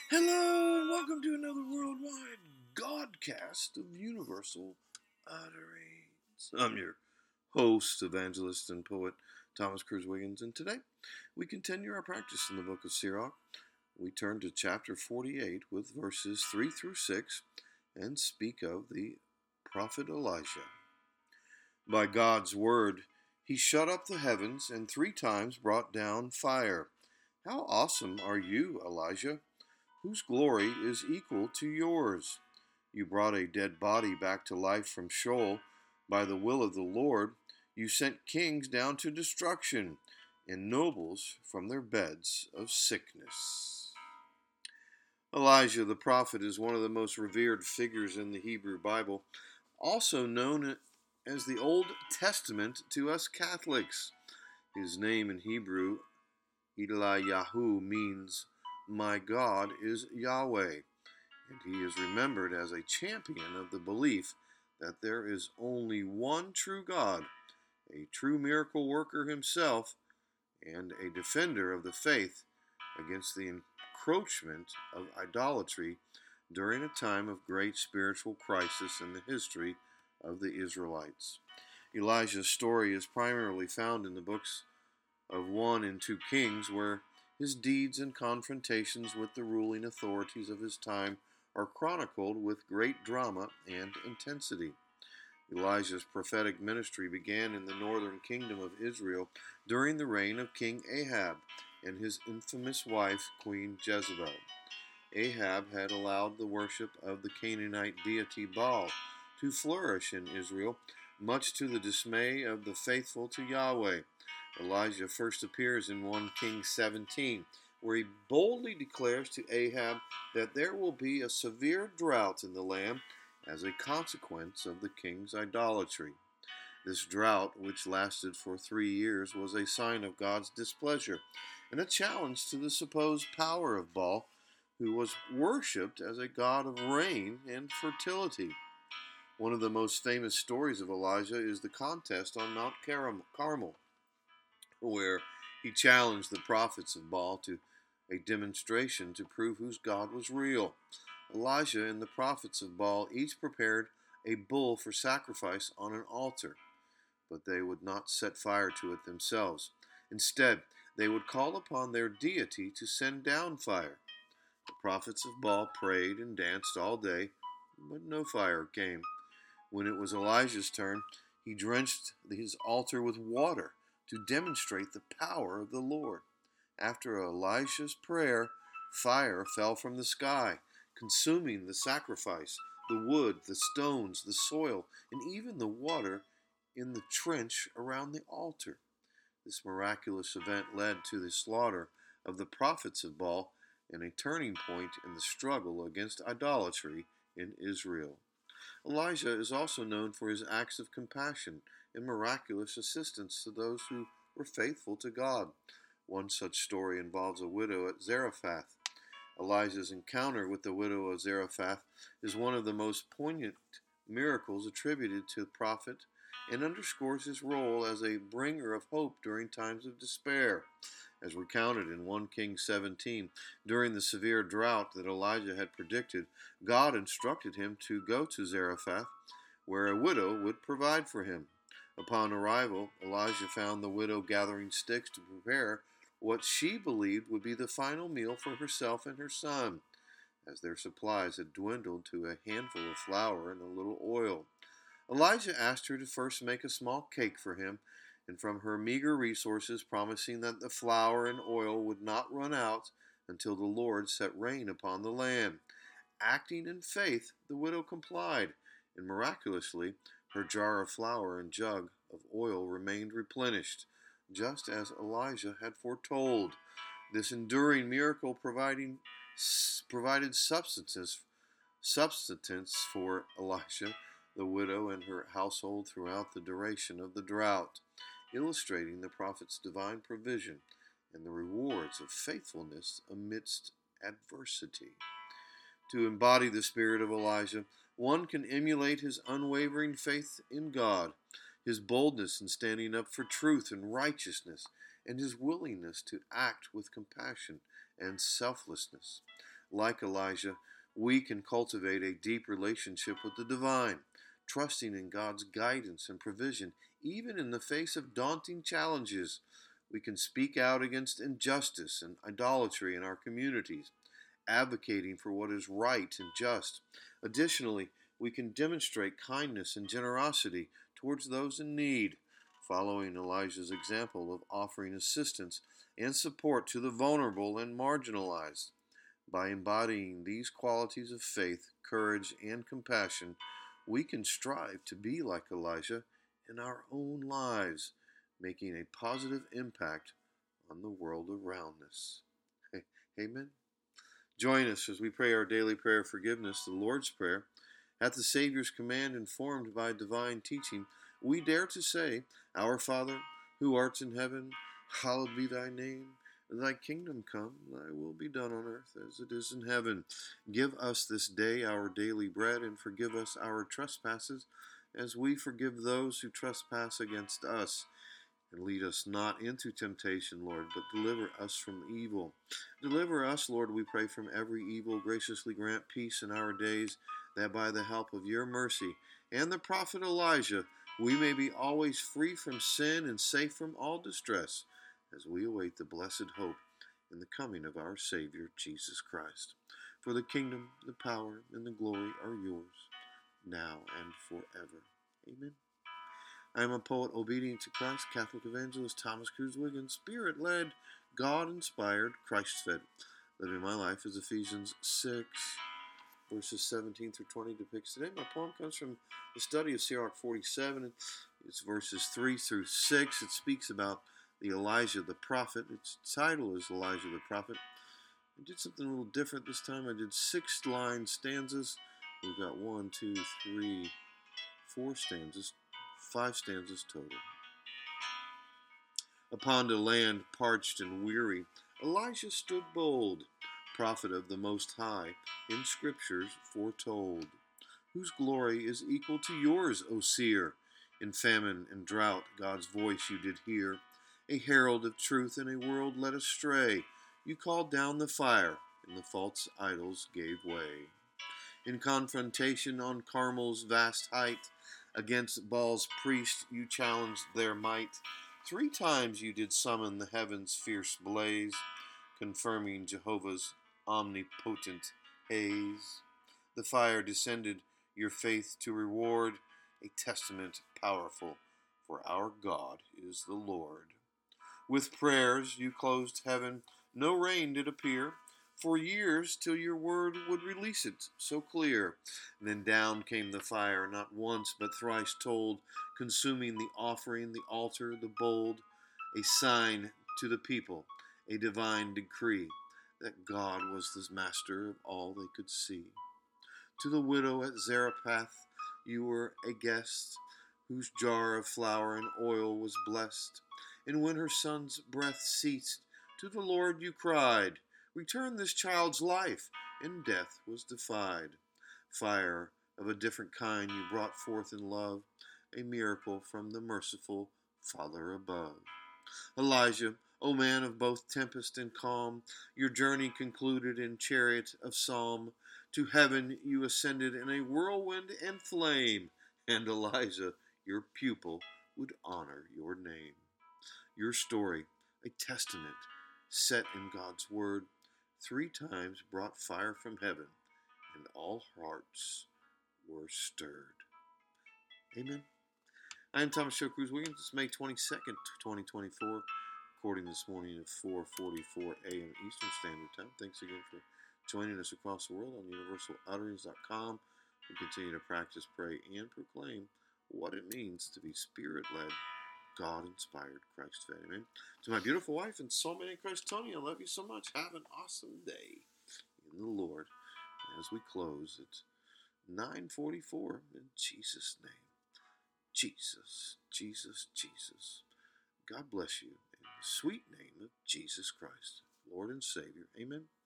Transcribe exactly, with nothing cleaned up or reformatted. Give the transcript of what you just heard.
Hello, and welcome to another worldwide Godcast of Universal Utterings. I'm your host, evangelist, and poet Thomas Cruz Wiggins, and today we continue our practice in the book of Sirach. We turn to chapter forty-eight with verses three through six and speak of the prophet Elijah. By God's word, he shut up the heavens and three times brought down fire. How awesome are you, Elijah, whose glory is equal to yours. You brought a dead body back to life from Sheol. By the will of the Lord, you sent kings down to destruction, and nobles from their beds of sickness. Elijah the prophet is one of the most revered figures in the Hebrew Bible, also known as the Old Testament to us Catholics. His name in Hebrew, Eliyahu, means my God is Yahweh, and he is remembered as a champion of the belief that there is only one true God, a true miracle worker himself, and a defender of the faith against the encroachment of idolatry during a time of great spiritual crisis in the history of the Israelites. Elijah's story is primarily found in the books of one and two Kings, where his deeds and confrontations with the ruling authorities of his time are chronicled with great drama and intensity. Elijah's prophetic ministry began in the northern kingdom of Israel during the reign of King Ahab and his infamous wife, Queen Jezebel. Ahab had allowed the worship of the Canaanite deity Baal to flourish in Israel, much to the dismay of the faithful to Yahweh. Elijah first appears in First Kings seventeen, where he boldly declares to Ahab that there will be a severe drought in the land as a consequence of the king's idolatry. This drought, which lasted for three years, was a sign of God's displeasure and a challenge to the supposed power of Baal, who was worshipped as a god of rain and fertility. One of the most famous stories of Elijah is the contest on Mount Carmel, where he challenged the prophets of Baal to a demonstration to prove whose God was real. Elijah and the prophets of Baal each prepared a bull for sacrifice on an altar, but they would not set fire to it themselves. Instead, they would call upon their deity to send down fire. The prophets of Baal prayed and danced all day, but no fire came. When it was Elijah's turn, he drenched his altar with water to demonstrate the power of the Lord. After Elisha's prayer, fire fell from the sky, consuming the sacrifice, the wood, the stones, the soil, and even the water in the trench around the altar. This miraculous event led to the slaughter of the prophets of Baal and a turning point in the struggle against idolatry in Israel. Elijah is also known for his acts of compassion and miraculous assistance to those who were faithful to God. One such story involves a widow at Zarephath. Elijah's encounter with the widow of Zarephath is one of the most poignant miracles attributed to the prophet and underscores his role as a bringer of hope during times of despair. As recounted in First Kings seventeen, during the severe drought that Elijah had predicted, God instructed him to go to Zarephath, where a widow would provide for him. Upon arrival, Elijah found the widow gathering sticks to prepare what she believed would be the final meal for herself and her son, as their supplies had dwindled to a handful of flour and a little oil. Elijah asked her to first make a small cake for him, and from her meager resources, promising that the flour and oil would not run out until the Lord set rain upon the land. Acting in faith, the widow complied, and miraculously, her jar of flour and jug of oil remained replenished, just as Elijah had foretold. This enduring miracle providing, provided substance, subsistence for Elisha, the widow, and her household throughout the duration of the drought, illustrating the prophet's divine provision and the rewards of faithfulness amidst adversity. To embody the spirit of Elijah, one can emulate his unwavering faith in God, his boldness in standing up for truth and righteousness, and his willingness to act with compassion and selflessness. Like Elijah, we can cultivate a deep relationship with the divine, trusting in God's guidance and provision, even in the face of daunting challenges. We can speak out against injustice and idolatry in our communities, advocating for what is right and just. Additionally, we can demonstrate kindness and generosity towards those in need, following Elijah's example of offering assistance and support to the vulnerable and marginalized. By embodying these qualities of faith, courage, and compassion, we can strive to be like Elijah in our own lives, making a positive impact on the world around us. Amen. Join us as we pray our daily prayer of forgiveness, the Lord's Prayer. At the Savior's command, informed by divine teaching, we dare to say, Our Father, who art in heaven, hallowed be thy name. Thy kingdom come, thy will be done on earth as it is in heaven. Give us this day our daily bread, and forgive us our trespasses, as we forgive those who trespass against us. And lead us not into temptation, Lord, but deliver us from evil. Deliver us, Lord, we pray, from every evil. Graciously grant peace in our days, that by the help of your mercy and the prophet Elijah, we may be always free from sin and safe from all distress, as we await the blessed hope in the coming of our Savior, Jesus Christ. For the kingdom, the power, and the glory are yours, now and forever. Amen. I am a poet obedient to Christ, Catholic evangelist Thomas Cruz Wiggins, Spirit-led, God-inspired, Christ-fed. Living my life as Ephesians six, verses seventeen through twenty depicts today. My poem comes from the study of Sirach forty-seven. It's verses three through six. It speaks about the Elijah the prophet. Its title is Elijah the prophet. I did something a little different this time. I did six line stanzas. We've got one, two, three, four stanzas, five stanzas total. Upon a land parched and weary, Elijah stood bold, prophet of the Most High, in Scriptures foretold, whose glory is equal to yours, O seer. In famine and drought God's voice you did hear, a herald of truth in a world led astray. You called down the fire, and the false idols gave way. In confrontation on Carmel's vast height, against Baal's priest you challenged their might. Three times you did summon the heavens' fierce blaze, confirming Jehovah's omnipotent haze. The fire descended, your faith to reward, a testament powerful, for our God is the Lord. With prayers you closed heaven, no rain did appear, for years till your word would release it so clear. Then down came the fire, not once but thrice told, consuming the offering, the altar, the bowl, a sign to the people, a divine decree, that God was the master of all they could see. To the widow at Zarephath you were a guest, whose jar of flour and oil was blessed. And when her son's breath ceased, to the Lord you cried, Return this child's life, and death was defied. Fire of a different kind you brought forth in love, a miracle from the merciful Father above. Elijah, O man of both tempest and calm, your journey concluded in chariot of psalm. To heaven you ascended in a whirlwind and flame, and Elijah, your pupil, would honor your name. Your story, a testament set in God's word, three times brought fire from heaven, and all hearts were stirred. Amen. I am Thomas Joe Cruz Wiggins. It's May twenty-second, twenty twenty-four. Recording this morning at four forty-four a.m. Eastern Standard Time. Thanks again for joining us across the world on universal utterings dot com. We continue to practice, pray, and proclaim what it means to be Spirit-led, God-inspired, Christ-fed. Amen. To my beautiful wife and soulmate in Christ, Tony, I love you so much. Have an awesome day in the Lord. As we close at nine forty-four, in Jesus' name. Jesus, Jesus, Jesus. God bless you in the sweet name of Jesus Christ, Lord and Savior. Amen.